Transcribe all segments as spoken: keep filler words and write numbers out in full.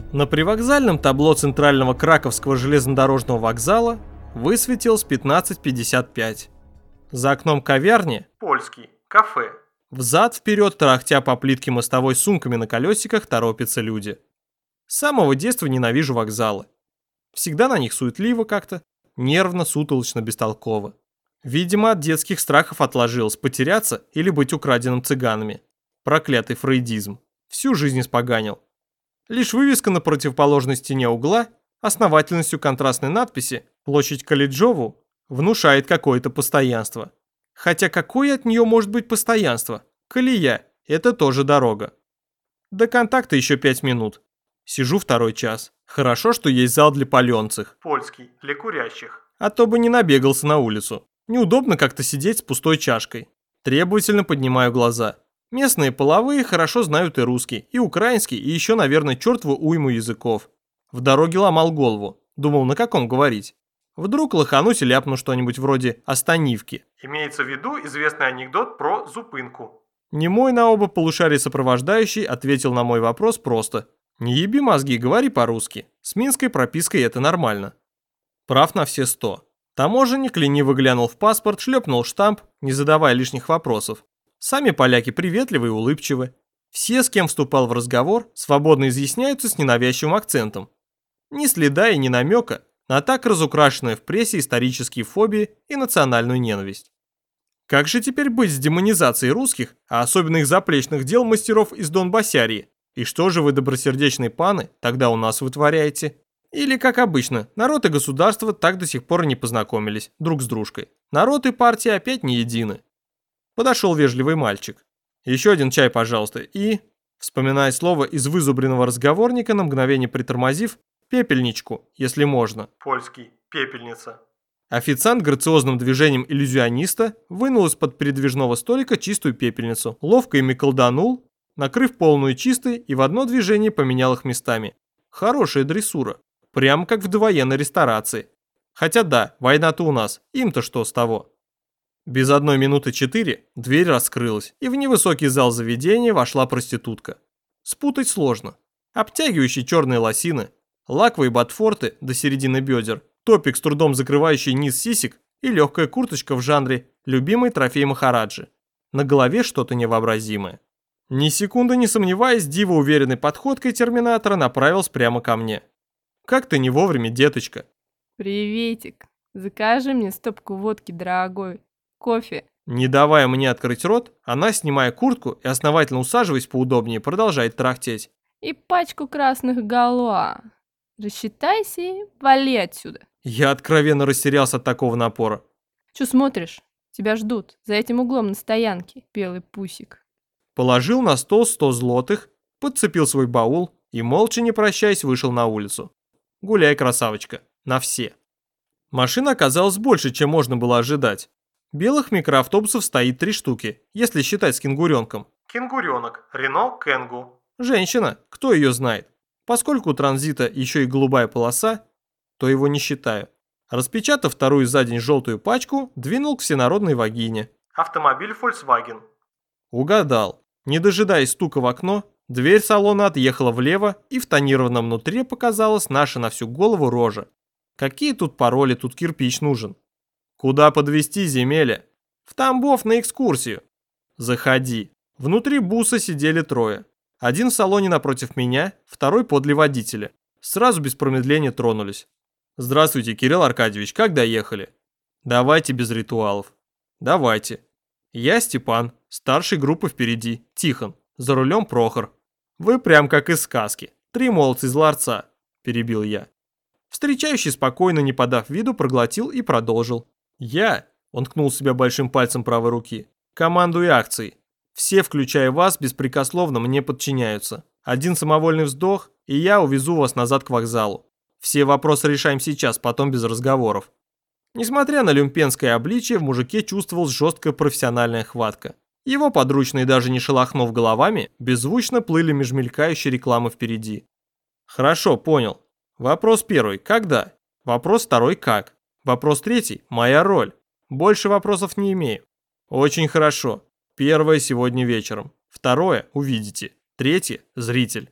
На привокзальном табло центрального Краковского железнодорожного вокзала высветилось пятнадцать пятьдесят пять. За окном кавярни «Польский. Кафе». взад-вперед, тарахтя по плитке мостовой сумками на колесиках, торопятся люди. С самого детства ненавижу вокзалы. Всегда на них суетливо как-то, нервно, сутолочно, бестолково. Видимо, от детских страхов отложилось потеряться или быть украденным цыганами. Проклятый фрейдизм. Всю жизнь испоганил. Лишь вывеска на противоположной стене угла, основательностью контрастной надписи «Площадь Калиджову» внушает какое-то постоянство. Хотя какое от нее может быть постоянство? Колея – это тоже дорога. До контакта еще пять минут. Сижу второй час. Хорошо, что есть зал для паленцих. «Польский. Для курящих». А то бы не набегался на улицу. Неудобно как-то сидеть с пустой чашкой. Требовательно поднимаю глаза. Местные половые хорошо знают и русский, и украинский, и еще, наверное, чертову уйму языков. В дороге ломал голову. Думал, на каком говорить. Вдруг лоханусь и ляпну что-нибудь вроде «останивки». Имеется в виду известный анекдот про зупынку. Немой на оба полушария сопровождающий ответил на мой вопрос просто: «Не еби мозги, говори по-русски. С минской пропиской это нормально». Прав на все сто. Таможенник лениво глянул в паспорт, шлепнул штамп, не задавая лишних вопросов. Сами поляки приветливы и улыбчивы. Все, с кем вступал в разговор, свободно изъясняются с ненавязчивым акцентом. Ни следа и ни намека на так разукрашенные в прессе исторические фобии и национальную ненависть. Как же теперь быть с демонизацией русских, а особенно их заплечных дел мастеров из Донбассярии? И что же вы, добросердечные паны, тогда у нас вытворяете? Или, как обычно, народ и государство так до сих пор и не познакомились друг с дружкой. Народ и партия опять не едины. Подошел вежливый мальчик. «Еще один чай, пожалуйста, и...» Вспоминая слово из вызубренного разговорника, на мгновение притормозив, «пепельничку, если можно». «Польский. Пепельница». Официант грациозным движением иллюзиониста вынул из-под передвижного столика чистую пепельницу, ловко ими колданул, накрыв полную чистой, и в одно движение поменял их местами. Хорошая дрессура. Прямо как в довоенной ресторации. Хотя да, война-то у нас, им-то что с того? Без одной минуты четыре дверь раскрылась, и в невысокий зал заведения вошла проститутка. Спутать сложно. Обтягивающие черные лосины, лаковые ботфорты до середины бедер, топик с трудом закрывающий низ сисек и легкая курточка в жанре «любимый трофей Махараджи». На голове что-то невообразимое. Ни секунды не сомневаясь, Дива уверенной подходкой терминатора направился прямо ко мне. «Как ты не вовремя, деточка?» «Приветик. Закажи мне стопку водки, дорогой. Кофе». Не давая мне открыть рот, она, снимая куртку и основательно усаживаясь поудобнее, продолжает трахтеть. «И пачку красных галуа. Рассчитайся и вали отсюда». Я откровенно растерялся от такого напора. «Чё смотришь? Тебя ждут. За этим углом на стоянке, белый пусик». Положил на стол сто злотых, подцепил свой баул и, молча не прощаясь, вышел на улицу. Гуляй, красавочка, на все. Машин оказалось больше, чем можно было ожидать. Белых микроавтобусов стоит три штуки, если считать с кенгуренком. «Кенгуренок. Рено Кенгу». Женщина, кто ее знает? Поскольку у транзита еще и голубая полоса, то его не считаю. Распечатав вторую за день желтую пачку, двинул к всенародной вагине. «Автомобиль Volkswagen». Угадал. Не дожидаясь стука в окно, дверь салона отъехала влево, и в тонированном внутри показалась наша на всю голову рожа. Какие тут пароли, тут кирпич нужен. Куда подвезти, земеля? В Тамбов на экскурсию. Заходи. Внутри буса сидели трое. Один в салоне напротив меня, второй подле водителя. Сразу без промедления тронулись. Здравствуйте, Кирилл Аркадьевич, как доехали? Давайте без ритуалов. Давайте. Я Степан, старший группы впереди, Тихон, за рулем Прохор. Вы прям как из сказки. Три молодца из ларца, перебил я. Встречающий спокойно, не подав виду, проглотил и продолжил. Я, он ткнул себя большим пальцем правой руки, командую акцией. Все, включая вас, беспрекословно мне подчиняются. Один самовольный вздох, и я увезу вас назад к вокзалу. Все вопросы решаем сейчас, потом без разговоров. Несмотря на люмпенское обличие, в мужике чувствовалась жесткая профессиональная хватка. Его подручные, даже не шелохнув головами, беззвучно плыли меж мелькающей рекламы впереди. Хорошо, понял. Вопрос первый – когда? Вопрос второй – как? Вопрос третий – моя роль. Больше вопросов не имею. Очень хорошо. Первое сегодня вечером. Второе – увидите. Третье – зритель.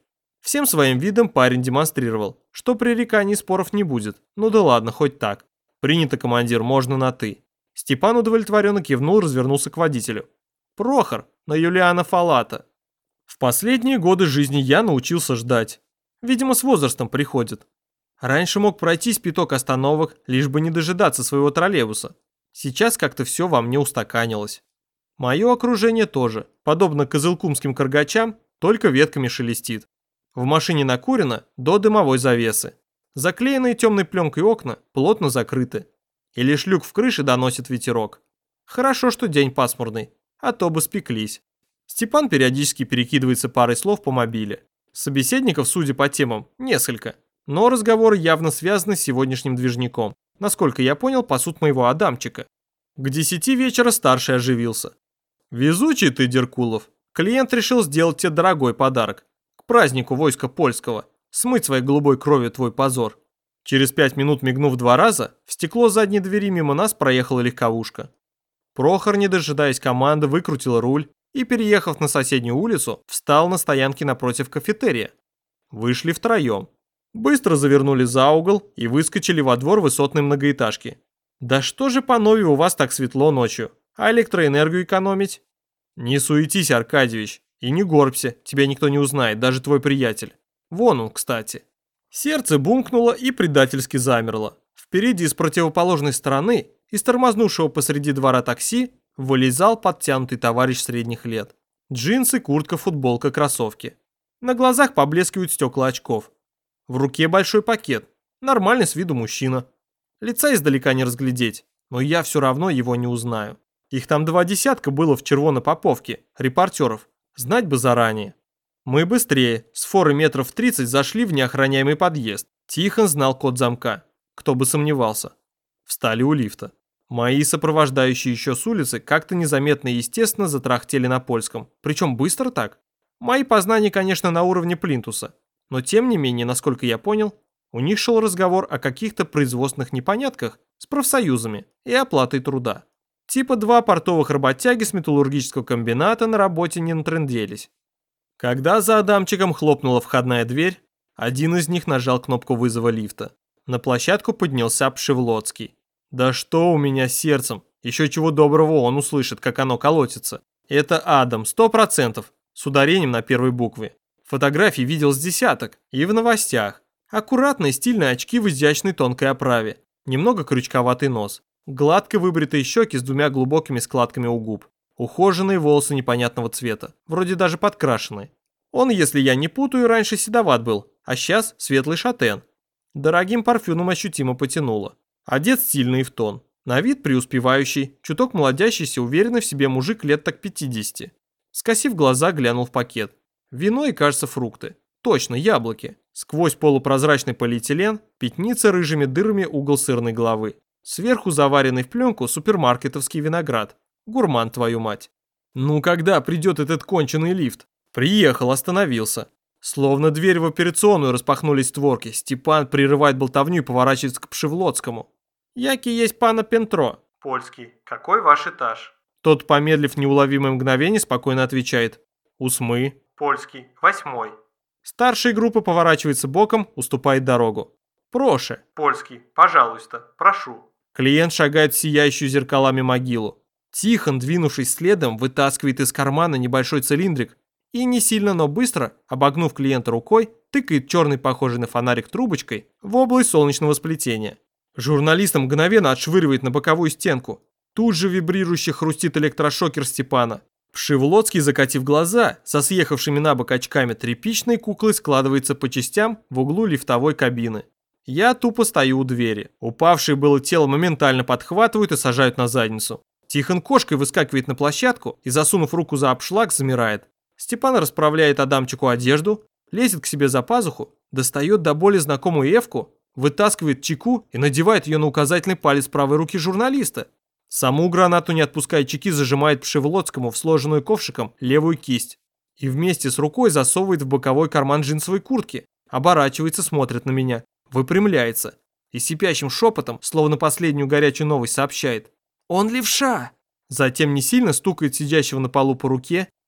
Всем своим видом парень демонстрировал, что пререканий и споров не будет. Ну да ладно, хоть так. Принято, командир, можно на «ты». Степан удовлетворенно кивнул и развернулся к водителю. Прохор, на Юлиана Фалата. В последние годы жизни я научился ждать. Видимо, с возрастом приходит. Раньше мог пройтись пяток остановок, лишь бы не дожидаться своего троллейбуса. Сейчас как-то все во мне устаканилось. Мое окружение тоже, подобно кызылкумским каргачам, только ветками шелестит. В машине накурено до дымовой завесы. Заклеенные темной пленкой окна плотно закрыты. И лишь люк в крыше доносит ветерок. Хорошо, что день пасмурный, а то бы спеклись. Степан периодически перекидывается парой слов по мобиле. Собеседников, судя по темам, несколько. Но разговоры явно связаны с сегодняшним движняком. Насколько я понял, пасут моего Адамчика. К десяти вечера старший оживился. «Везучий ты, Деркулов. Клиент решил сделать тебе дорогой подарок. К празднику войска польского. Смыть своей голубой кровью твой позор». Через пять минут, мигнув два раза, в стекло задней двери мимо нас проехала легковушка. Прохор, не дожидаясь команды, выкрутил руль и, переехав на соседнюю улицу, встал на стоянке напротив кафетерия. Вышли втроем. Быстро завернули за угол и выскочили во двор высотной многоэтажки. «Да что же по нове у вас так светло ночью? А электроэнергию экономить?» «Не суетись, Аркадьевич, и не горбся, тебя никто не узнает, даже твой приятель. Вон он, кстати». Сердце бумкнуло и предательски замерло. Впереди с противоположной стороны, из тормознувшего посреди двора такси, вылезал подтянутый товарищ средних лет. Джинсы, куртка, футболка, кроссовки. На глазах поблескивают стекла очков. В руке большой пакет. Нормальный с виду мужчина. Лица издалека не разглядеть, но я все равно его не узнаю. Их там два десятка было в Червонопоповке, репортеров. Знать бы заранее. Мы быстрее, с форы метров тридцать зашли в неохраняемый подъезд. Тихон знал код замка. Кто бы сомневался. Встали у лифта. Мои сопровождающие еще с улицы как-то незаметно и естественно затрахтели на польском. Причем быстро так. Мои познания, конечно, на уровне плинтуса. Но тем не менее, насколько я понял, у них шел разговор о каких-то производственных непонятках с профсоюзами и оплатой труда. Типа два портовых работяги с металлургического комбината на работе не натрынделись. Когда за Адамчиком хлопнула входная дверь, один из них нажал кнопку вызова лифта. На площадку поднялся Пшевлоцкий. Да что у меня с сердцем, еще чего доброго он услышит, как оно колотится. Это Адам, сто процентов, с ударением на первой букве. Фотографий видел с десяток, и в новостях. Аккуратные стильные очки в изящной тонкой оправе, немного крючковатый нос, гладко выбритые щеки с двумя глубокими складками у губ. Ухоженные волосы непонятного цвета, вроде даже подкрашенные. Он, если я не путаю, раньше седоват был, а сейчас светлый шатен. Дорогим парфюмом ощутимо потянуло. Одет стильно и в тон. На вид преуспевающий, чуток молодящийся, уверенный в себе мужик лет так пятидесяти. Скосив глаза, глянул в пакет. Вино и, кажется, фрукты. Точно, яблоки. Сквозь полупрозрачный полиэтилен пятнится рыжими дырами угол сырной головы. Сверху заваренный в пленку супермаркетовский виноград. Гурман, твою мать. Ну когда придет этот конченый лифт? Приехал, остановился. Словно дверь в операционную распахнулись створки. Степан прерывает болтовню и поворачивается к Пшевлоцкому. Яки есть пана Пентро. Польский. Какой ваш этаж? Тот, помедлив неуловимое мгновение, спокойно отвечает. Усмы. Польский. Восьмой. Старшая группа поворачивается боком, уступает дорогу. Проше. Польский. Пожалуйста. Прошу. Клиент шагает в сияющую зеркалами могилу. Тихон, двинувшись следом, вытаскивает из кармана небольшой цилиндрик и не сильно, но быстро, обогнув клиента рукой, тыкает черный, похожий на фонарик трубочкой, в область солнечного сплетения. Журналиста мгновенно отшвыривает на боковую стенку. Тут же вибрирующе хрустит электрошокер Степана. Пшевлоцкий, закатив глаза, со съехавшими на бок очками тряпичной куклой складывается по частям в углу лифтовой кабины. Я тупо стою у двери. Упавшее было тело моментально подхватывают и сажают на задницу. Тихон кошкой выскакивает на площадку и, засунув руку за обшлаг, замирает. Степан расправляет Адамчику одежду, лезет к себе за пазуху, достает до боли знакомую эвку, вытаскивает чеку и надевает ее на указательный палец правой руки журналиста. Саму гранату, не отпуская чеки, зажимает Пшевлоцкому в сложенную ковшиком левую кисть и вместе с рукой засовывает в боковой карман джинсовой куртки, оборачивается, смотрит на меня, выпрямляется и сипящим шепотом, словно последнюю горячую новость, сообщает: «Он левша!» Затем не сильно стукает сидящего на полу по руке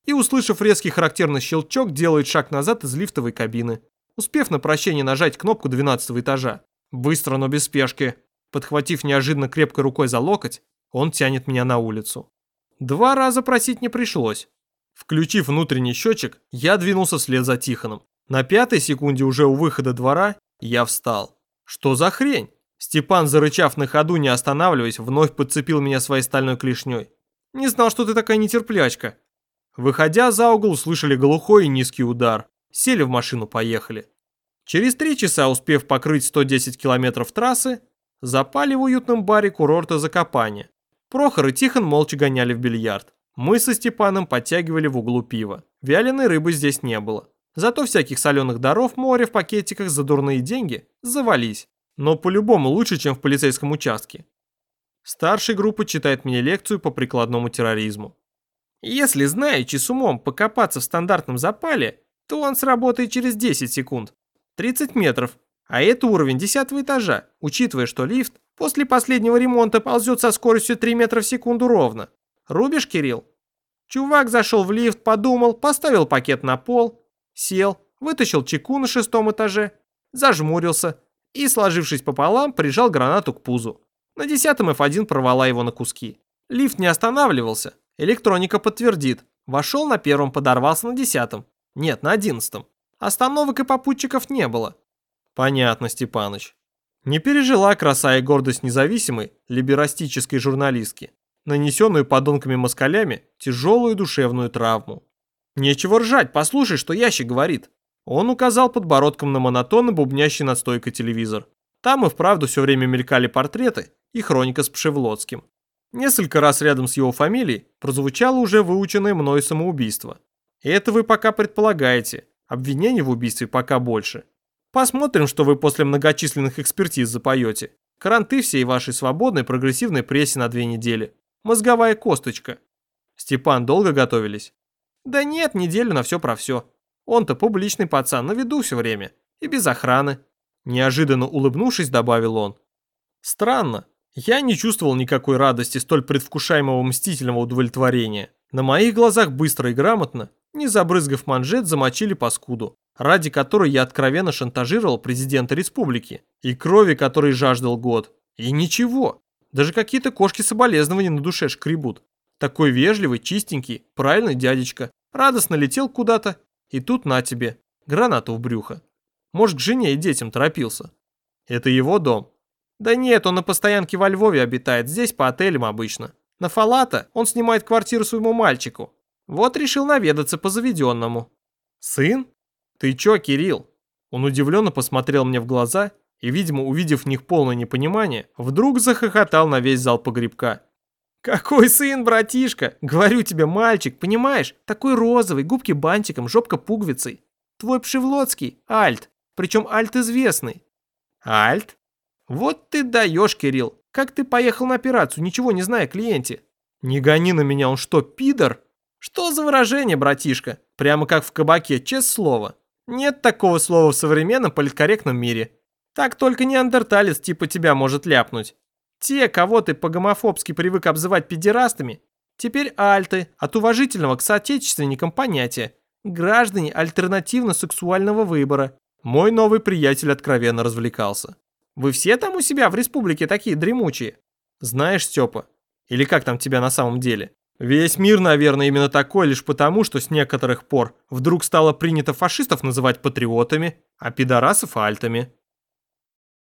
и, услышав резкий характерный щелчок, делает шаг назад из лифтовой кабины, успев на прощение нажать кнопку двенадцатого этажа. Быстро, но без спешки. Подхватив неожиданно крепкой рукой за локоть, он тянет меня на улицу. Два раза просить не пришлось. Включив внутренний счетчик, я двинулся вслед за Тихоном. На пятой секунде уже у выхода двора я встал. Что за хрень? Степан, зарычав на ходу, не останавливаясь, вновь подцепил меня своей стальной клешней. Не знал, что ты такая нетерплячка. Выходя за угол, услышали глухой и низкий удар. Сели в машину, поехали. Через три часа, успев покрыть сто десять километров трассы, запали в уютном баре курорта Закопане. Прохор и Тихон молча гоняли в бильярд. Мы со Степаном подтягивали в углу пива. Вяленой рыбы здесь не было. Зато всяких соленых даров моря в пакетиках за дурные деньги завались. Но по-любому лучше, чем в полицейском участке. Старший группы читает мне лекцию по прикладному терроризму. Если, знаючи с умом покопаться в стандартном запале, то он сработает через десять секунд. тридцать метров. А это уровень десятого этажа, учитывая, что лифт после последнего ремонта ползет со скоростью три метра в секунду ровно. Рубишь, Кирилл? Чувак зашел в лифт, подумал, поставил пакет на пол, сел, вытащил чеку на шестом этаже, зажмурился и, сложившись пополам, прижал гранату к пузу. На десятом эф один порвала его на куски. Лифт не останавливался. Электроника подтвердит. Вошел на первом, подорвался на десятом. Нет, на одиннадцатом. Остановок и попутчиков не было. Понятно, Степаныч. Не пережила краса и гордость независимой, либерастической журналистки, нанесенную подонками-москалями тяжелую душевную травму. Нечего ржать, послушай, что ящик говорит. Он указал подбородком на монотонно бубнящий над стойкой телевизор. Там и вправду все время мелькали портреты и хроника с Пшевлодским. Несколько раз рядом с его фамилией прозвучало уже выученное мной самоубийство. Это вы пока предполагаете, обвинений в убийстве пока больше. Посмотрим, что вы после многочисленных экспертиз запоете. Кранты всей вашей свободной прогрессивной прессе на две недели. Мозговая косточка. Степан, долго готовились? Да нет, неделю на все про все. Он-то публичный пацан, на виду все время. И без охраны. Неожиданно улыбнувшись, добавил он. Странно. Я не чувствовал никакой радости столь предвкушаемого мстительного удовлетворения. На моих глазах быстро и грамотно, не забрызгав манжет, замочили паскуду, ради которой я откровенно шантажировал президента республики, и крови которой жаждал год. И ничего, даже какие-то кошки соболезнования на душе шкребут. Такой вежливый, чистенький, правильный дядечка, радостно летел куда-то, и тут на тебе, гранату в брюхо. Может, к жене и детям торопился. Это его дом. Да нет, он на постоянке во Львове обитает, здесь по отелям обычно. На Фалата он снимает квартиру своему мальчику. Вот решил наведаться по заведенному. Сын? Ты чё, Кирилл? Он удивленно посмотрел мне в глаза и, видимо, увидев в них полное непонимание, вдруг захохотал на весь зал погребка. Какой сын, братишка? Говорю тебе, мальчик, понимаешь? Такой розовый, губки бантиком, жопка пуговицей. Твой Пшевлодский, альт, причем альт известный. Альт? Вот ты даешь, Кирилл. Как ты поехал на операцию, ничего не зная о клиенте? Не гони на меня, он что, пидор? Что за выражение, братишка? Прямо как в кабаке, честное слово. Нет такого слова в современном политкорректном мире. Так только неандерталец типа тебя может ляпнуть. Те, кого ты по-гомофобски привык обзывать педерастами, теперь альты, от уважительного к соотечественникам понятия. Граждане альтернативно-сексуального выбора. Мой новый приятель откровенно развлекался. Вы все там у себя в республике такие дремучие? Знаешь, Степа, или как там тебя на самом деле? Весь мир, наверное, именно такой лишь потому, что с некоторых пор вдруг стало принято фашистов называть патриотами, а пидорасов альтами.